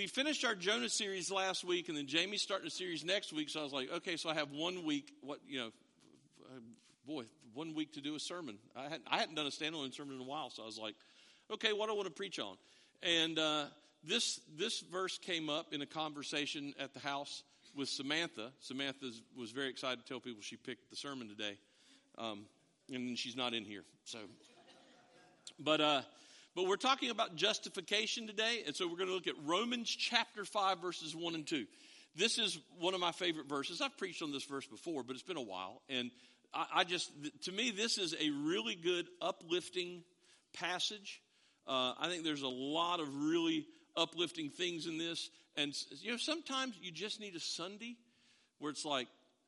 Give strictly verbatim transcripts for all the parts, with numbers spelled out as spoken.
we finished our Jonah series last week, and then Jamie's starting a series next week. So I was like, okay, so I have one week. What you know, uh, boy, one week to do a sermon. I hadn't, I hadn't done a standalone sermon in a while, so I was like, okay, what do I want to preach on? And uh, this this verse came up in a conversation at the house with Samantha. Samantha was very excited to tell people she picked the sermon today, um, and she's not in here. So, but. Uh, But we're talking about justification today, and so we're going to look at Romans chapter five, verses one and two. This is one of my favorite verses. I've preached on this verse before, but it's been a while. And I, I just, to me, this is a really good, uplifting passage. Uh, I think there's a lot of really uplifting things in this. And, you know, sometimes you just need a Sunday where it's like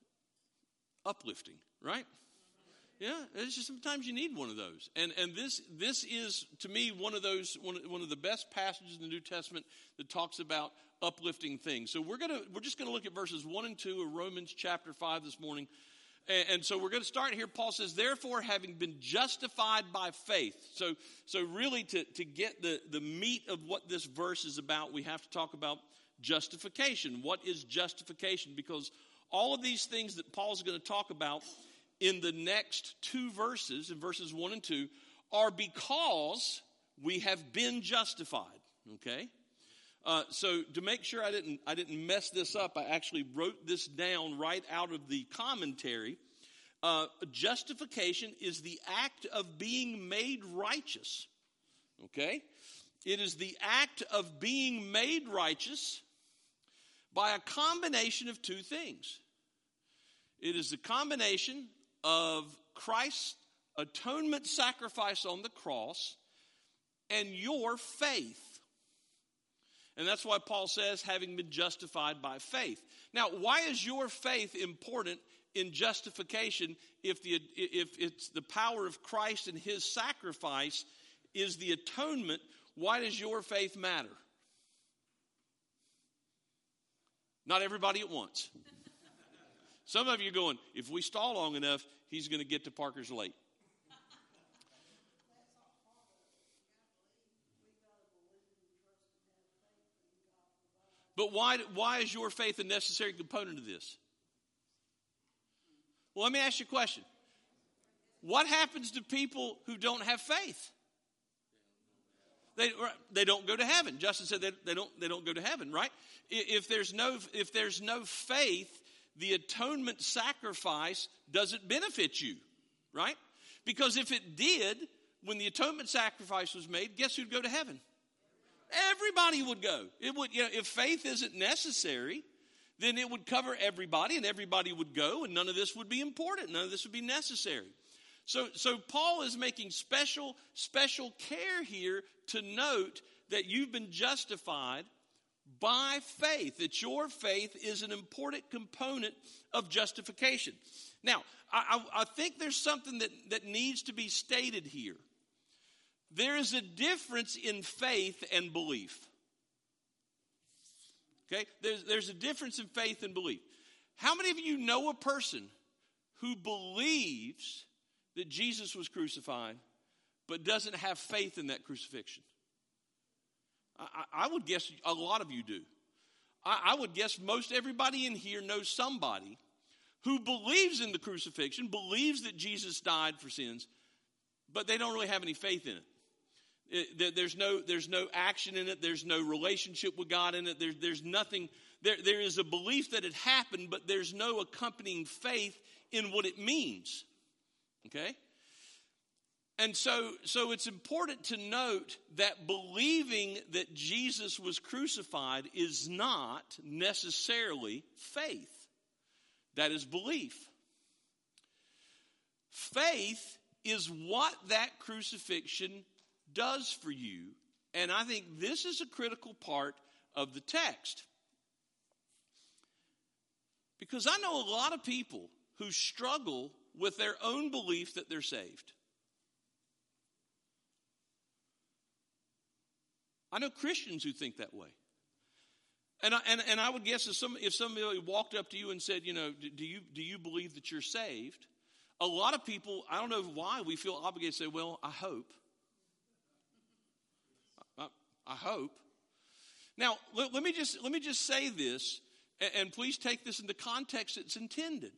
uplifting, right? Yeah, it's just sometimes you need one of those, and and this this is to me one of those one one of the best passages in the New Testament that talks about uplifting things. So we're gonna we're just gonna look at verses one and two of Romans chapter five this morning, and, and so we're gonna start here. Paul says, "Therefore, having been justified by faith." So so really to to get the the meat of what this verse is about, we have to talk about justification. What is justification? Because all of these things that Paul's going to talk about in the next two verses, in verses one and two, are because we have been justified. Okay? Uh, so to make sure I didn't I didn't mess this up, I actually wrote this down right out of the commentary. Uh, justification is the act of being made righteous. Okay? It is the act of being made righteous by a combination of two things. It is the combination of Christ's atonement sacrifice on the cross and your faith. And that's why Paul says, having been justified by faith. Now, why is your faith important in justification if the if it's the power of Christ and his sacrifice is the atonement? Why does your faith matter? Not everybody at once. Some of you are going, if we stall long enough, he's going to get to Parker's late. But why, why is your faith a necessary component of this? Well, let me ask you a question. What happens to people who don't have faith? They, they don't go to heaven. Justin said they, they don't they don't go to heaven, right? If there's no if there's no faith, the atonement sacrifice doesn't benefit you, right? Because if it did, when the atonement sacrifice was made, guess who'd go to heaven? Everybody would go. It would, you know, if faith isn't necessary, then it would cover everybody, and everybody would go, and none of this would be important. None of this would be necessary. So, so Paul is making special, special care here to note that you've been justified by faith, that your faith is an important component of justification. Now, I, I, I think there's something that, that needs to be stated here. There is a difference in faith and belief. Okay? There's, there's a difference in faith and belief. How many of you know a person who believes that Jesus was crucified but doesn't have faith in that crucifixion? I, I would guess a lot of you do. I, I would guess most everybody in here knows somebody who believes in the crucifixion, believes that Jesus died for sins, but they don't really have any faith in it. It, there's no there's no action in it. There's no relationship with God in it. There, there's nothing. There, there is a belief that it happened, but there's no accompanying faith in what it means. Okay? And so, so it's important to note that believing that Jesus was crucified is not necessarily faith. That is belief. Faith is what that crucifixion does for you, and I think this is a critical part of the text. Because I know a lot of people who struggle with their own belief that they're saved. I know Christians who think that way. And I, and, and I would guess if, some, if somebody walked up to you and said, you know, do you, do you believe that you're saved? A lot of people, I don't know why, we feel obligated to say, well, I hope. I, I hope. Now, let, let me just let me just say this, and, and please take this in the context it's intended.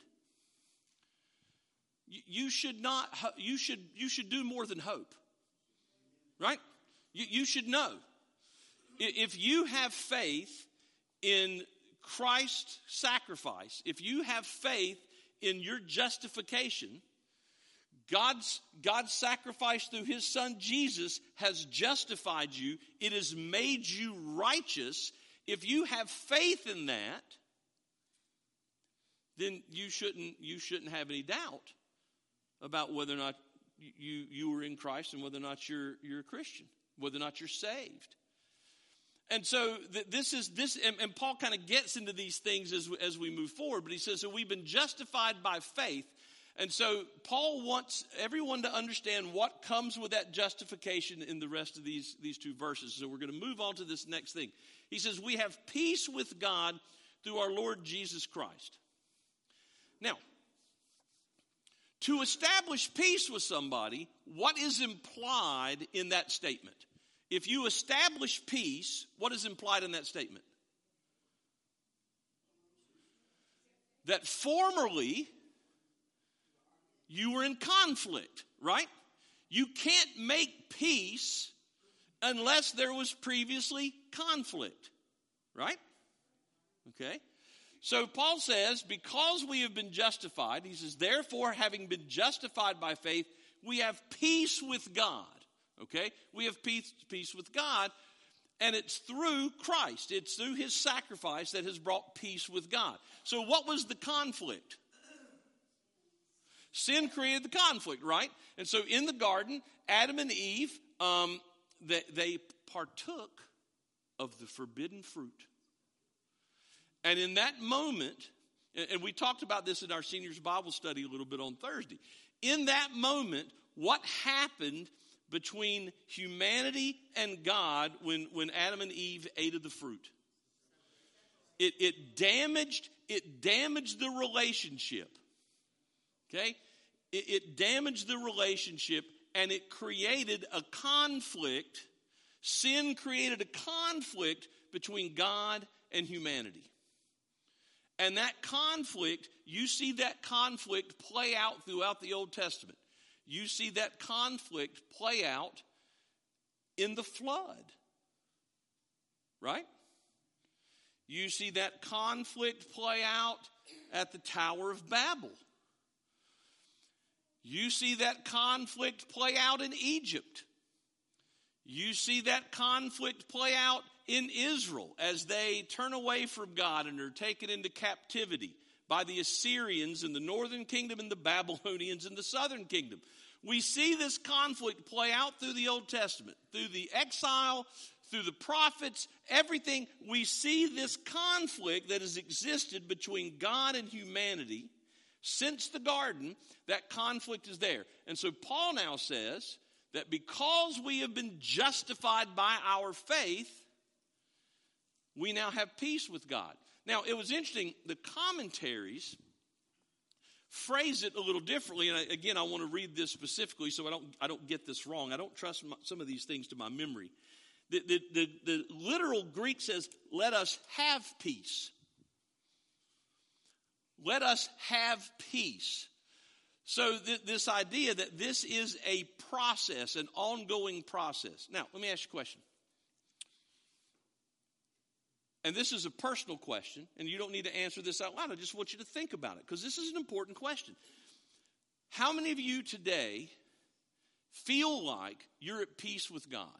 You, you should not. You should. You should do more than hope. Right? You, you should know. If you have faith in Christ's sacrifice, if you have faith in your justification, God's, God's sacrifice through his son Jesus has justified you. It has made you righteous. If you have faith in that, then you shouldn't, you shouldn't have any doubt about whether or not you, you were in Christ and whether or not you're, you're a Christian, whether or not you're saved. And so th- this is this, and, and Paul kind of gets into these things as, as we move forward, but he says, so we've been justified by faith. And so Paul wants everyone to understand what comes with that justification in the rest of these, these two verses. So we're going to move on to this next thing. He says, we have peace with God through our Lord Jesus Christ. Now, to establish peace with somebody, what is implied in that statement? If you establish peace, what is implied in that statement? That formerly you were in conflict, right? You can't make peace unless there was previously conflict, right? Okay. So Paul says, because we have been justified, he says, therefore, having been justified by faith, we have peace with God. Okay? We have peace, peace with God, and it's through Christ. It's through his sacrifice that has brought peace with God. So what was the conflict? Sin created the conflict, right? And so in the garden, Adam and Eve, um, they, they partook of the forbidden fruit. And in that moment, and we talked about this in our seniors Bible study a little bit on Thursday. In that moment, what happened between humanity and God when, when Adam and Eve ate of the fruit? It, it damaged, it damaged the relationship. Okay? It, it damaged the relationship, and it created a conflict. Sin created a conflict between God and humanity. And that conflict, you see that conflict play out throughout the Old Testament. You see that conflict play out in the flood, right? You see that conflict play out at the Tower of Babel. You see that conflict play out in Egypt. You see that conflict play out in Israel as they turn away from God and are taken into captivity by the Assyrians in the northern kingdom and the Babylonians in the southern kingdom. We see this conflict play out through the Old Testament, through the exile, through the prophets, everything. We see this conflict that has existed between God and humanity since the garden. That conflict is there. And so Paul now says that because we have been justified by our faith, we now have peace with God. Now, it was interesting, the commentaries phrase it a little differently, and I, again, I want to read this specifically so I don't I don't get this wrong. I don't trust my, some of these things to my memory. The, the, the, the literal Greek says, let us have peace. Let us have peace. So th- this idea that this is a process, an ongoing process. Now, let me ask you a question. And this is a personal question, and you don't need to answer this out loud. I just want you to think about it, because this is an important question. How many of you today feel like you're at peace with God?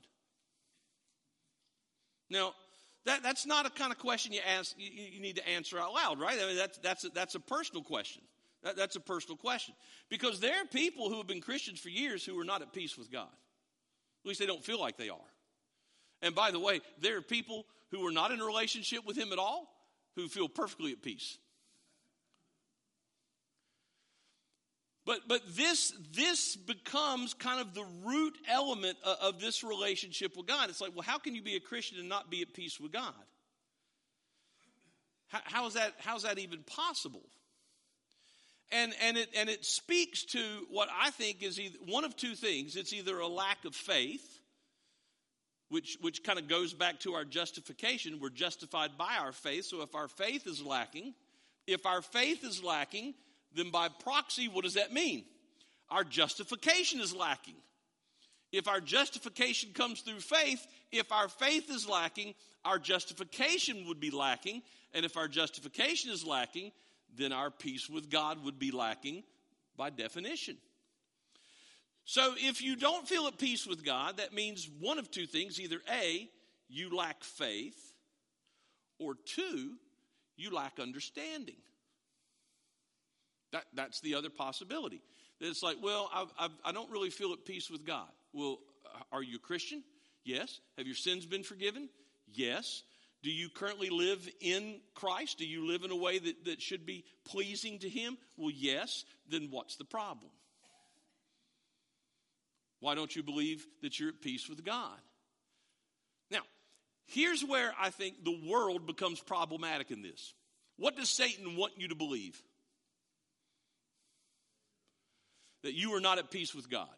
Now, that, that's not a kind of question you ask. You, you need to answer out loud, right? I mean, that's that's a, that's a personal question. That, that's a personal question, because there are people who have been Christians for years who are not at peace with God. At least they don't feel like they are. And by the way, there are people who are not in a relationship with him at all who feel perfectly at peace. But but this this becomes kind of the root element of, of this relationship with God. It's like, well, how can you be a Christian and not be at peace with God? How, how is that how is that even possible? And and it and it speaks to what I think is either one of two things. It's either a lack of faith, which, which kind of goes back to our justification. We're justified by our faith. So if our faith is lacking, if our faith is lacking, then by proxy, what does that mean? Our justification is lacking. If our justification comes through faith, if our faith is lacking, our justification would be lacking. And if our justification is lacking, then our peace with God would be lacking by definition. So if you don't feel at peace with God, that means one of two things. Either A, you lack faith, or two, you lack understanding. That, that's the other possibility. It's like, well, I've, I've, I don't really feel at peace with God. Well, are you a Christian? Yes. Have your sins been forgiven? Yes. Do you currently live in Christ? Do you live in a way that, that should be pleasing to Him? Well, yes. Then what's the problem? Why don't you believe that you're at peace with God? Now, here's where I think the world becomes problematic in this. What does Satan want you to believe? That you are not at peace with God.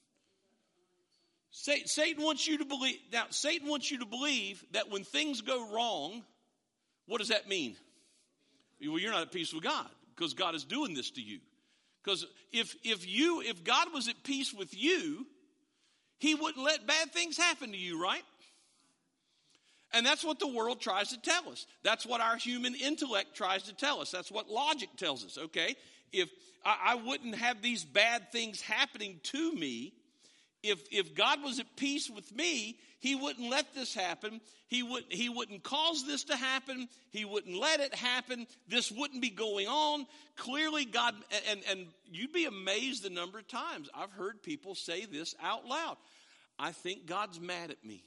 Satan wants you to believe, now Satan wants you to believe that when things go wrong, what does that mean? Well, you're not at peace with God because God is doing this to you. Because if if you if God was at peace with you, He wouldn't let bad things happen to you, right? And that's what the world tries to tell us. That's what our human intellect tries to tell us. That's what logic tells us, okay? If I, I wouldn't have these bad things happening to me, if if God was at peace with me, He wouldn't let this happen. He wouldn't, he wouldn't cause this to happen. He wouldn't let it happen. This wouldn't be going on. Clearly, God, and, and you'd be amazed the number of times I've heard people say this out loud. I think God's mad at me.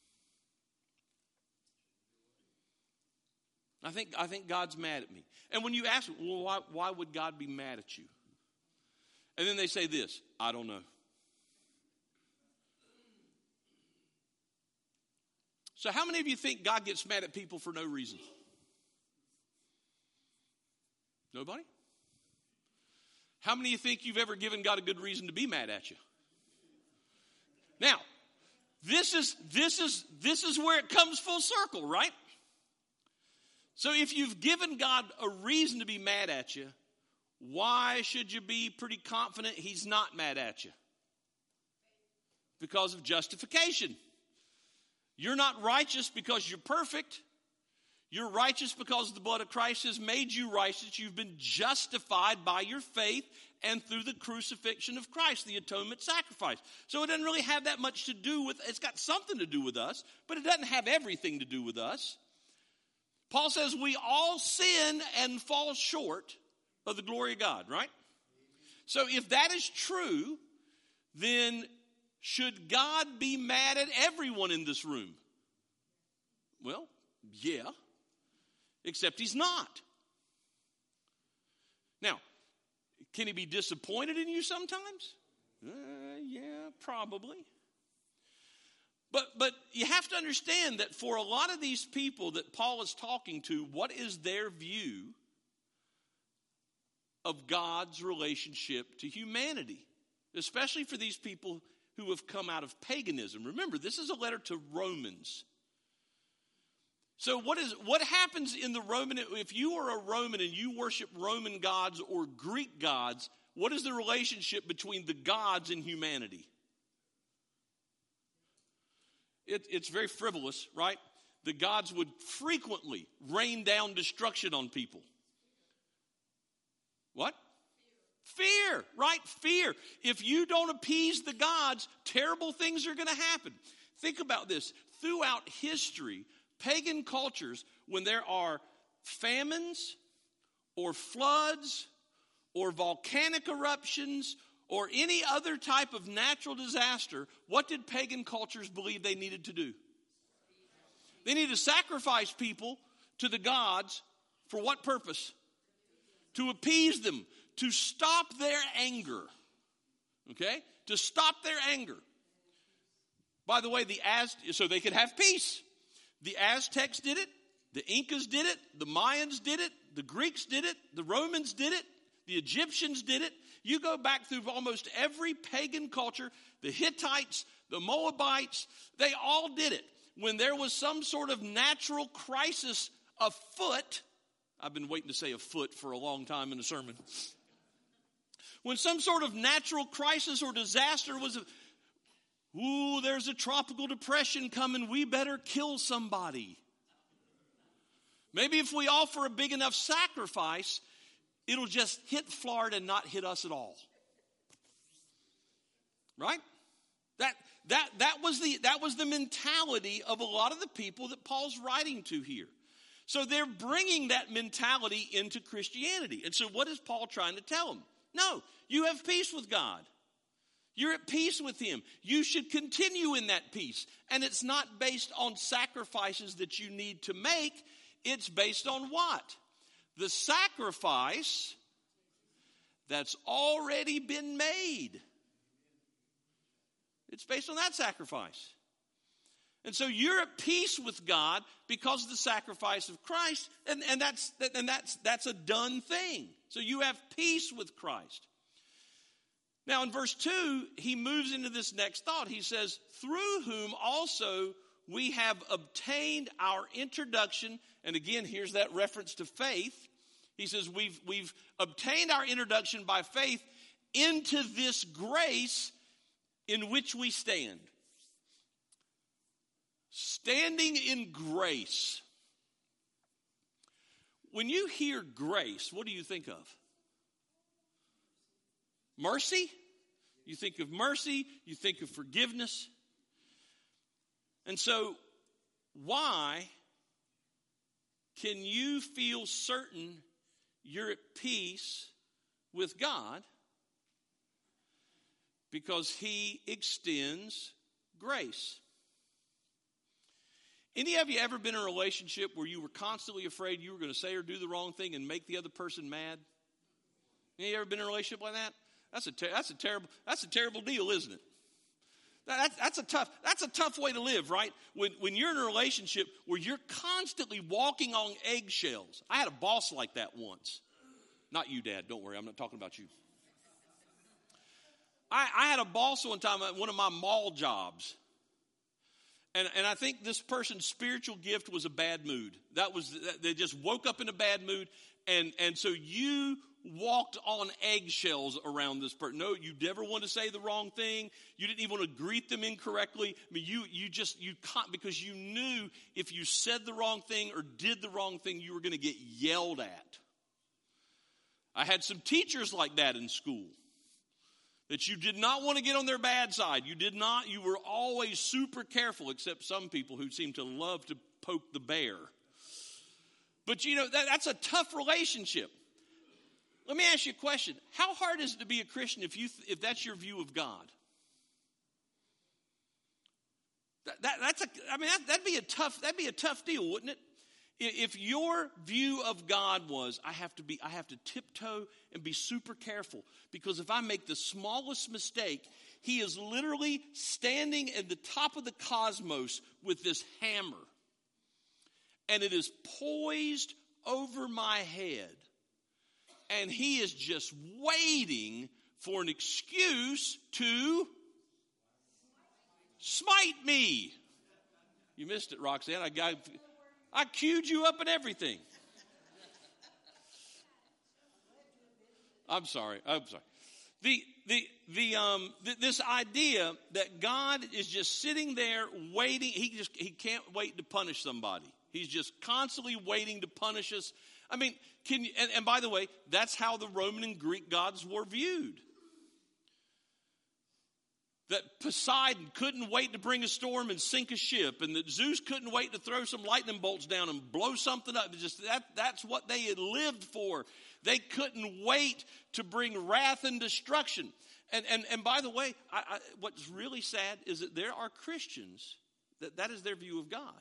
I think I think God's mad at me. And when you ask, well, why, why would God be mad at you? And then they say this, I don't know. So how many of you think God gets mad at people for no reason? Nobody? How many of you think you've ever given God a good reason to be mad at you? Now, this is this is this is where it comes full circle, right? So if you've given God a reason to be mad at you, why should you be pretty confident He's not mad at you? Because of justification. You're not righteous because you're perfect. You're righteous because the blood of Christ has made you righteous. You've been justified by your faith and through the crucifixion of Christ, the atonement sacrifice. So it doesn't really have that much to do with, it's got something to do with us, but it doesn't have everything to do with us. Paul says we all sin and fall short of the glory of God, right? So if that is true, then should God be mad at everyone in this room? Well, yeah, except He's not. Now, can He be disappointed in you sometimes? Uh, yeah, probably. But but you have to understand that for a lot of these people that Paul is talking to, what is their view of God's relationship to humanity? Especially for these people who have come out of paganism. Remember, this is a letter to Romans. So what is what happens in the Roman, if you are a Roman and you worship Roman gods or Greek gods, what is the relationship between the gods and humanity? It, it's very frivolous, right? The gods would frequently rain down destruction on people. What? Fear, right? Fear. If you don't appease the gods, terrible things are going to happen. Think about this. Throughout history, pagan cultures, when there are famines or floods or volcanic eruptions or any other type of natural disaster, what did pagan cultures believe they needed to do? They needed to sacrifice people to the gods for what purpose? To appease them, to stop their anger. Okay? To stop their anger. By the way, the Az- so they could have peace. The Aztecs did it. The Incas did it. The Mayans did it. The Greeks did it. The Romans did it. The Egyptians did it. You go back through almost every pagan culture, the Hittites, the Moabites, they all did it. When there was some sort of natural crisis afoot, I've been waiting to say afoot for a long time in a sermon. When some sort of natural crisis or disaster was, ooh, there's a tropical depression coming, we better kill somebody. Maybe if we offer a big enough sacrifice, it'll just hit Florida and not hit us at all. Right? That that that was the that was the mentality of a lot of the people that Paul's writing to here. So they're bringing that mentality into Christianity. And so what is Paul trying to tell them? No, you have peace with God. You're at peace with him. You should continue in that peace. And it's not based on sacrifices that you need to make. It's based on what? The sacrifice that's already been made. It's based on that sacrifice. And so you're at peace with God because of the sacrifice of Christ, and, and that's and that's that's a done thing. So you have peace with Christ. Now in verse two, he moves into this next thought. He says, through whom also we have obtained our introduction. And again, here's that reference to faith. He says, we've, we've obtained our introduction by faith into this grace in which we stand. Standing in grace. When you hear grace, what do you think of? Mercy? You think of mercy, you think of forgiveness. And so, why can you feel certain you're at peace with God? Because he extends grace. Any of you ever been in a relationship where you were constantly afraid you were going to say or do the wrong thing and make the other person mad? Any of you ever been in a relationship like that? That's a ter- that's a terrible that's a terrible deal, isn't it? That, that's a tough that's a tough way to live, right? When when you're in a relationship where you're constantly walking on eggshells. I had a boss like that once. Not you, Dad. Don't worry. I'm not talking about you. I, I had a boss one time at one of my mall jobs. And, and I think this person's spiritual gift was a bad mood. That was, they just woke up in a bad mood. And, and so you walked on eggshells around this person. No, you never want to say the wrong thing. You didn't even want to greet them incorrectly. I mean, you, you just, you caught, because you knew if you said the wrong thing or did the wrong thing, you were going to get yelled at. I had some teachers like that in school. That you did not want to get on their bad side. You did not, you were always super careful, except some people who seem to love to poke the bear. But you know, that, that's a tough relationship. Let me ask you a question. How hard is it to be a Christian if you if that's your view of God? That, that, that's a, I mean, that, that'd be a tough, that'd be a tough deal, wouldn't it? If your view of God was, I have to be, I have to tiptoe and be super careful, because if I make the smallest mistake, he is literally standing at the top of the cosmos with this hammer, and it is poised over my head, and he is just waiting for an excuse to smite me. You missed it, Roxanne. I got. I queued you up and everything. I'm sorry. I'm sorry. The the the um th- this idea that God is just sitting there waiting. He just he can't wait to punish somebody. He's just constantly waiting to punish us. I mean, can you, and, and by the way, that's how the Roman and Greek gods were viewed. That Poseidon couldn't wait to bring a storm and sink a ship, and that Zeus couldn't wait to throw some lightning bolts down and blow something up. Just that, that's what they had lived for. They couldn't wait to bring wrath and destruction. And and, and by the way, I, I, what's really sad is that there are Christians that that is their view of God.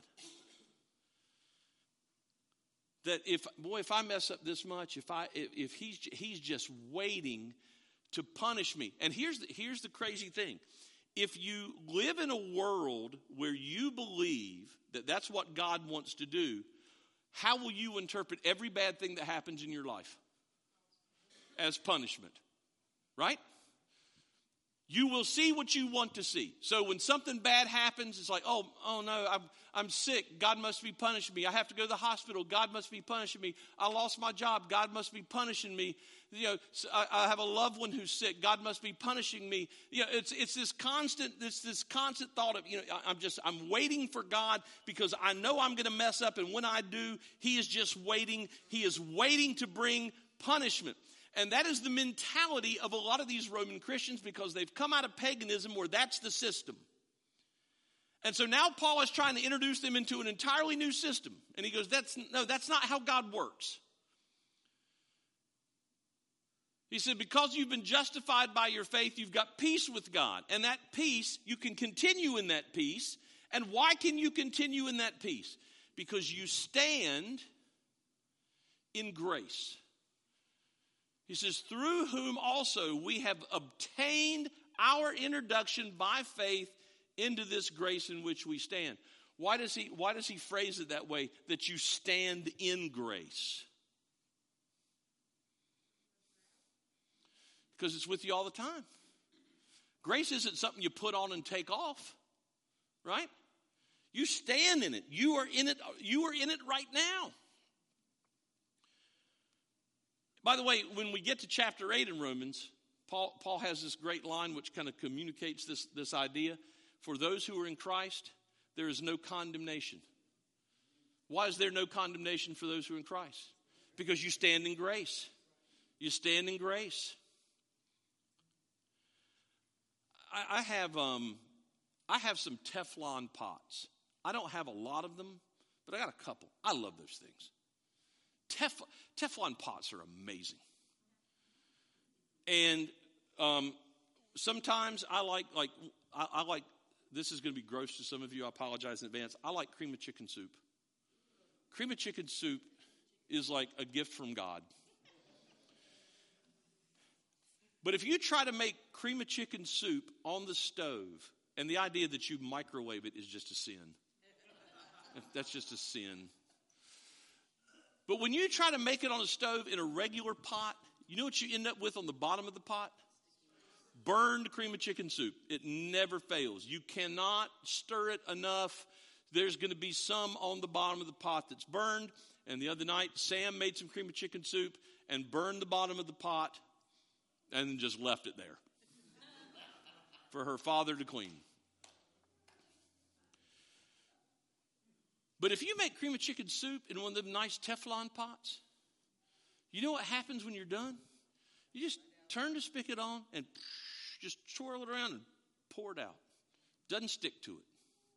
That if, boy, if I mess up this much, if I if, if he's he's just waiting to punish me. And here's the, here's the crazy thing. If you live in a world where you believe that that's what God wants to do, how will you interpret every bad thing that happens in your life? as punishment, right? You will see what you want to see. So when something bad happens, it's like, oh, oh no, I'm, I'm sick. God must be punishing me. I have to go to the hospital. God must be punishing me. I lost my job. God must be punishing me. You know, I, I have a loved one who's sick. God must be punishing me. You know, it's it's this constant, this this constant thought of, you know, I'm just, I'm waiting for God because I know I'm going to mess up. And when I do, he is just waiting. He is waiting to bring punishment. And that is the mentality of a lot of these Roman Christians because they've come out of paganism where that's the system. And so now Paul is trying to introduce them into an entirely new system. And he goes, "That's no, that's not how God works." He said, because you've been justified by your faith, you've got peace with God. And that peace, you can continue in that peace. And why can you continue in that peace? Because you stand in grace. He says, through whom also we have obtained our introduction by faith into this grace in which we stand. Why does he, why does he phrase it that way? That you stand in grace. Because it's with you all the time. Grace isn't something you put on and take off, right? You stand in it. You are in it. You are in it right now. By the way, when we get to chapter eight in Romans, Paul, Paul has this great line which kind of communicates this, this idea. For those who are in Christ, there is no condemnation. Why is there no condemnation for those who are in Christ? Because you stand in grace. You stand in grace. I, I have um, I have some Teflon pots. I don't have a lot of them, but I got a couple. I love those things. Teflon, Teflon pots are amazing. And um, sometimes I like, like I, I like, this is going to be gross to some of you. I apologize in advance. I like cream of chicken soup. Cream of chicken soup is like a gift from God. But if you try to make cream of chicken soup on the stove, and the idea that you microwave it is just a sin. That's just a sin. But when you try to make it on a stove in a regular pot, you know what you end up with on the bottom of the pot? Burned cream of chicken soup. It never fails. You cannot stir it enough. There's going to be some on the bottom of the pot that's burned. And the other night, Sam made some cream of chicken soup and burned the bottom of the pot and then just left it there for her father to clean. But if you make cream of chicken soup in one of them nice Teflon pots, you know what happens when you're done? You just turn the spigot on and just swirl it around and pour it out. Doesn't stick to it.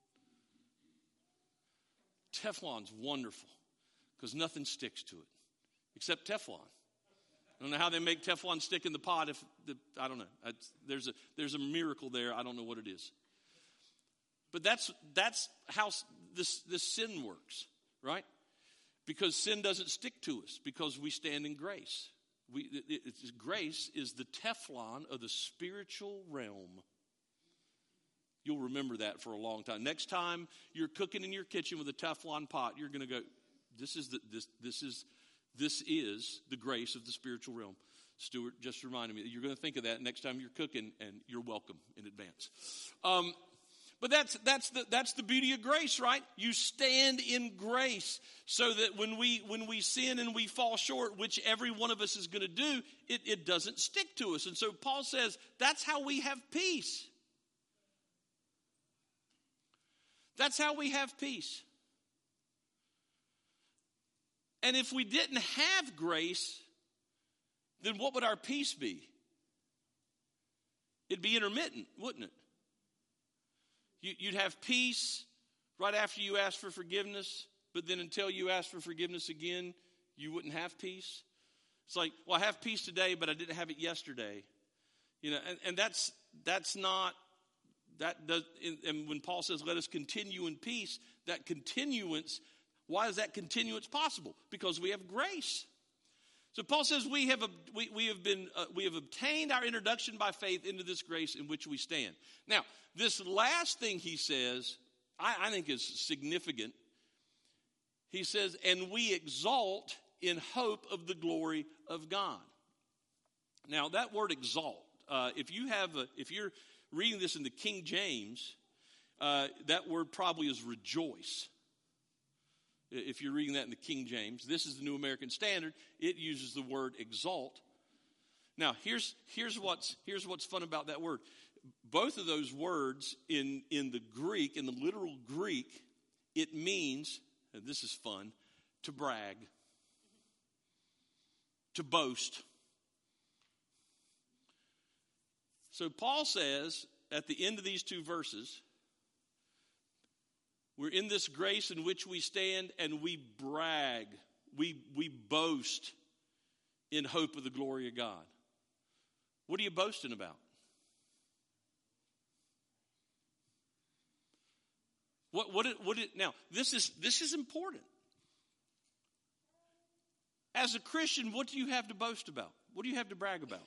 Teflon's wonderful because nothing sticks to it except Teflon. I don't know how they make Teflon stick in the pot. If the, I don't know. It's, there's a there's a miracle there. I don't know what it is. But that's that's how this this sin works, right? Because sin doesn't stick to us because we stand in grace. We it, it's, grace is the Teflon of the spiritual realm. You'll remember that for a long time. Next time you're cooking in your kitchen with a Teflon pot, you're going to go, "This is the this this is." This is the grace of the spiritual realm. Stuart just reminded me that you're going to think of that next time you're cooking, and you're welcome in advance. Um, but that's that's the that's the beauty of grace, right? You stand in grace, so that when we when we sin and we fall short, which every one of us is going to do, it, it doesn't stick to us. And so Paul says that's how we have peace. That's how we have peace. And if we didn't have grace, then what would our peace be? It'd be intermittent, wouldn't it? You'd have peace right after you ask for forgiveness, but then until you ask for forgiveness again, you wouldn't have peace. It's like, well, I have peace today, but I didn't have it yesterday. You know, and, and that's that's not that does. And when Paul says, "Let us continue in peace," that continuance. Why is that continuance possible? Because we have grace. So Paul says we have we, we have been uh, we have obtained our introduction by faith into this grace in which we stand. Now, this last thing he says, I, I think is significant. He says, "And we exalt in hope of the glory of God." Now, that word exalt, uh, if you have, a, if you're reading this in the King James, uh, that word probably is rejoice. If you're reading that in the King James, this is the New American Standard. It uses the word exalt. Now, here's here's what's here's what's fun about that word. Both of those words in in the Greek, in the literal Greek, it means, and this is fun, to brag, to boast. So Paul says at the end of these two verses, we're in this grace in which we stand and we brag. We, we boast in hope of the glory of God. What are you boasting about? What, what, it, what it, now, this is, this is important. As a Christian, what do you have to boast about? What do you have to brag about?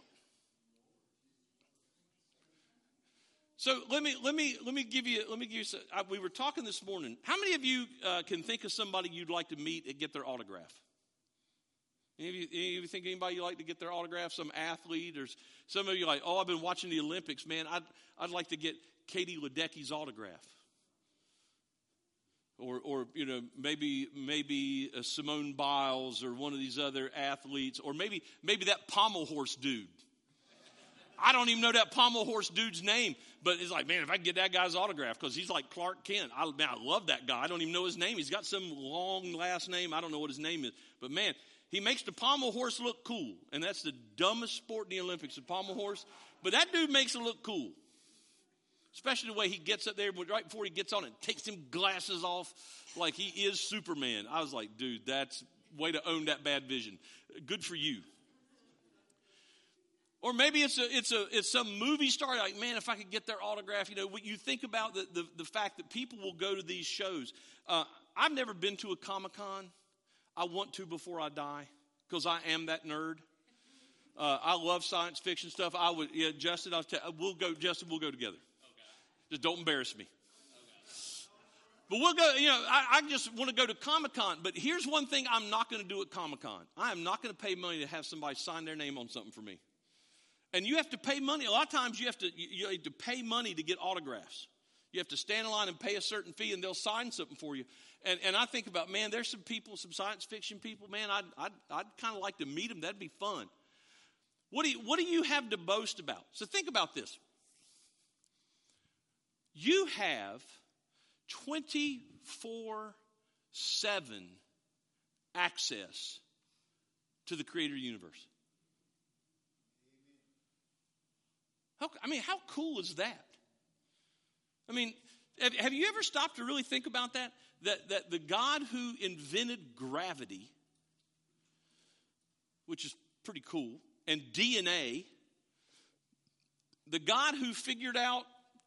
So let me let me let me give you let me give you. Some, uh, we were talking this morning. How many of you uh, can think of somebody you'd like to meet and get their autograph? Any of you, any of you think anybody you'd like to get their autograph? Some athlete, or some of you are like, oh, I've been watching the Olympics, man. I'd I'd like to get Katie Ledecky's autograph, or or you know maybe maybe uh, Simone Biles or one of these other athletes, or maybe maybe that pommel horse dude. I don't even know that pommel horse dude's name, but it's like, man, if I could get that guy's autograph, because he's like Clark Kent. I, man, I love that guy. I don't even know his name. He's got some long last name. I don't know what his name is. But, man, he makes the pommel horse look cool, and that's the dumbest sport in the Olympics, the pommel horse. But that dude makes it look cool, especially the way he gets up there right before he gets on it, takes him glasses off like he is Superman. I was like, dude, that's way to own that bad vision. Good for you. Or maybe it's a it's a it's some movie star. Like, man, if I could get their autograph, you know, you think about the the, the fact that people will go to these shows. Uh, I've never been to a Comic-Con. I want to before I die, because I am that nerd. Uh, I love science fiction stuff. I would, yeah, Justin. I'll tell. We'll go, Justin. We'll go together. Okay. Just don't embarrass me. Okay. But we'll go. You know, I, I just want to go to Comic-Con. But here's one thing I'm not going to do at Comic-Con. I am not going to pay money to have somebody sign their name on something for me. And you have to pay money. A lot of times you have to you, you have to pay money to get autographs. You have to stand in line and pay a certain fee, and they'll sign something for you. And and I think about, man, there's some people, some science fiction people, man, I'd I'd, I'd kind of like to meet them. That'd be fun. What do you what do you have to boast about? So think about this. You have twenty-four seven access to the Creator of the universe. How, I mean, how cool is that? I mean, have, have you ever stopped to really think about that? That that the God who invented gravity, which is pretty cool, and D N A, the God who figured out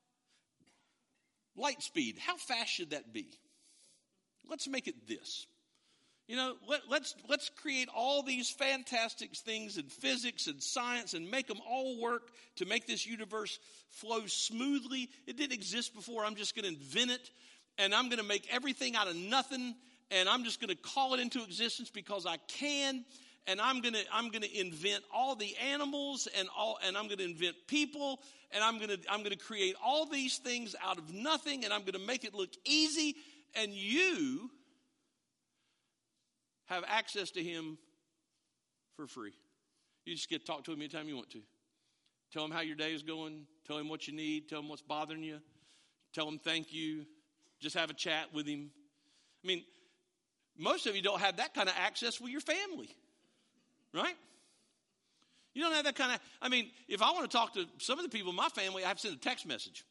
light speed, how fast should that be? Let's make it this. You know, let, let's let's create all these fantastic things in physics and science and make them all work to make this universe flow smoothly. It didn't exist before. I'm just going to invent it, and I'm going to make everything out of nothing, and I'm just going to call it into existence because I can. And I'm going to I'm going to invent all the animals and all, and I'm going to invent people, and I'm going to I'm going to create all these things out of nothing, and I'm going to make it look easy. And you have access to him for free. You just get to talk to him anytime you want to. Tell him how your day is going. Tell him what you need. Tell him what's bothering you. Tell him thank you. Just have a chat with him. I mean, most of you don't have that kind of access with your family, right? You don't have that kind of, I mean, if I want to talk to some of the people in my family, I have to send a text message.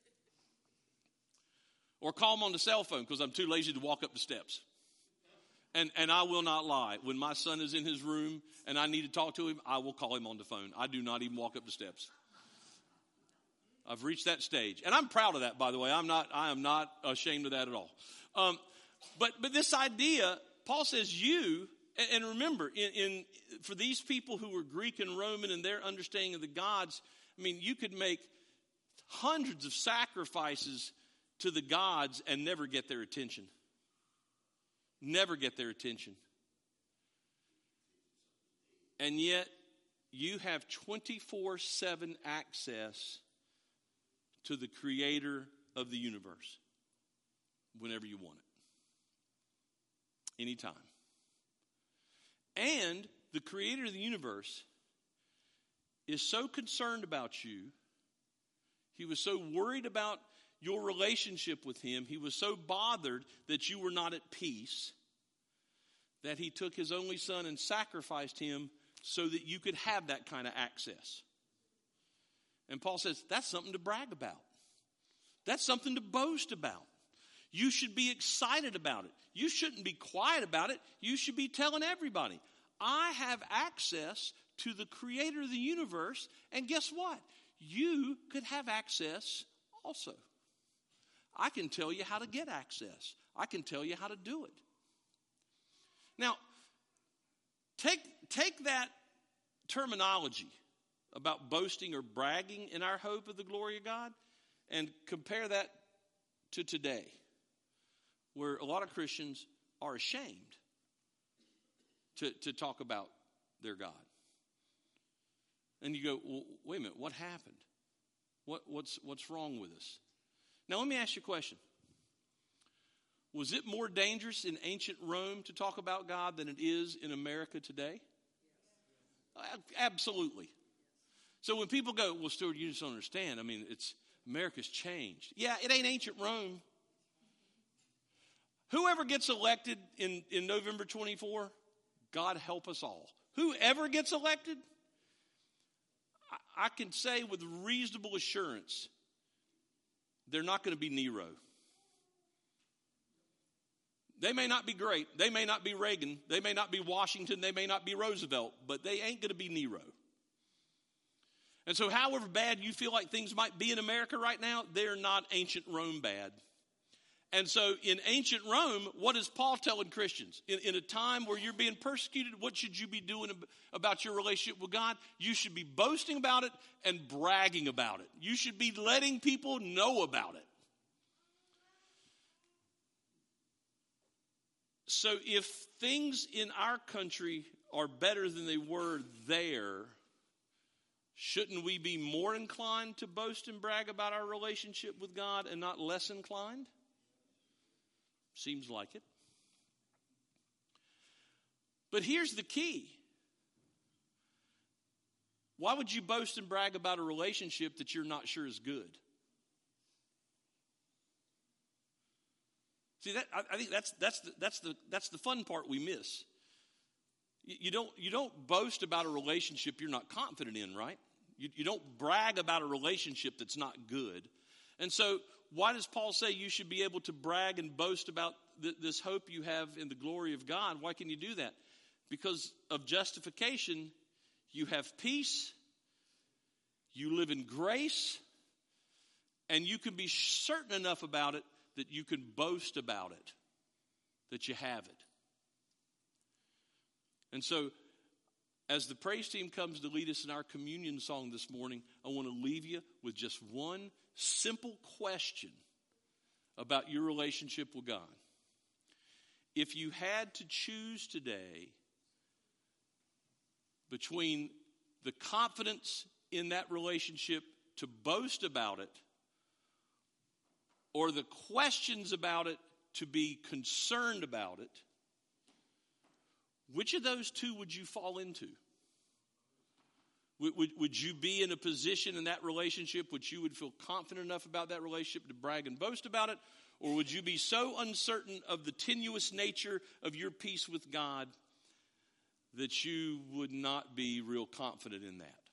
Or call them on the cell phone because I'm too lazy to walk up the steps. And and I will not lie. When my son is in his room and I need to talk to him, I will call him on the phone. I do not even walk up the steps. I've reached that stage. And I'm proud of that, by the way. I'm not, I am not ashamed of that at all. Um, but but this idea, Paul says you, and, and remember, in, in for these people who were Greek and Roman and their understanding of the gods, I mean, you could make hundreds of sacrifices to the gods and never get their attention. Never get their attention. And yet, you have twenty-four seven access to the creator of the universe whenever you want it. Anytime. And the creator of the universe is so concerned about you. He was so worried about your relationship with him. He was so bothered that you were not at peace that he took his only son and sacrificed him so that you could have that kind of access. And Paul says, that's something to brag about. That's something to boast about. You should be excited about it. You shouldn't be quiet about it. You should be telling everybody, I have access to the creator of the universe, and guess what? You could have access also. I can tell you how to get access. I can tell you how to do it. Now, take, take that terminology about boasting or bragging in our hope of the glory of God and compare that to today, where a lot of Christians are ashamed to, to talk about their God. And you go, well, wait a minute, what happened? What, what's, what's wrong with us? Now, let me ask you a question. Was it more dangerous in ancient Rome to talk about God than it is in America today? Absolutely. So when people go, well, Stuart, you just don't understand. I mean, it's America's changed. Yeah, it ain't ancient Rome. Whoever gets elected in, in November twenty-fourth, God help us all. Whoever gets elected, I, I can say with reasonable assurance, they're not going to be Nero. They may not be great. They may not be Reagan. They may not be Washington. They may not be Roosevelt. But they ain't going to be Nero. And so however bad you feel like things might be in America right now, they're not ancient Rome bad. And so in ancient Rome, what is Paul telling Christians? In, in a time where you're being persecuted, what should you be doing about your relationship with God? You should be boasting about it and bragging about it. You should be letting people know about it. So if things in our country are better than they were there, shouldn't we be more inclined to boast and brag about our relationship with God and not less inclined? Seems like it. But here's the key. Why would you boast and brag about a relationship that you're not sure is good? See, that I, I think that's that's the, that's the that's the fun part we miss. You, you don't you don't boast about a relationship you're not confident in, right? You, you don't brag about a relationship that's not good. And so why does Paul say you should be able to brag and boast about th- this hope you have in the glory of God? Why can you do that? Because of justification, you have peace, you live in grace, and you can be certain enough about it that you can boast about it, that you have it. And so, as the praise team comes to lead us in our communion song this morning, I want to leave you with just one simple question about your relationship with God. If you had to choose today between the confidence in that relationship to boast about it or the questions about it to be concerned about it, which of those two would you fall into? Would, would, would you be in a position in that relationship which you would feel confident enough about that relationship to brag and boast about it? Or would you be so uncertain of the tenuous nature of your peace with God that you would not be real confident in that?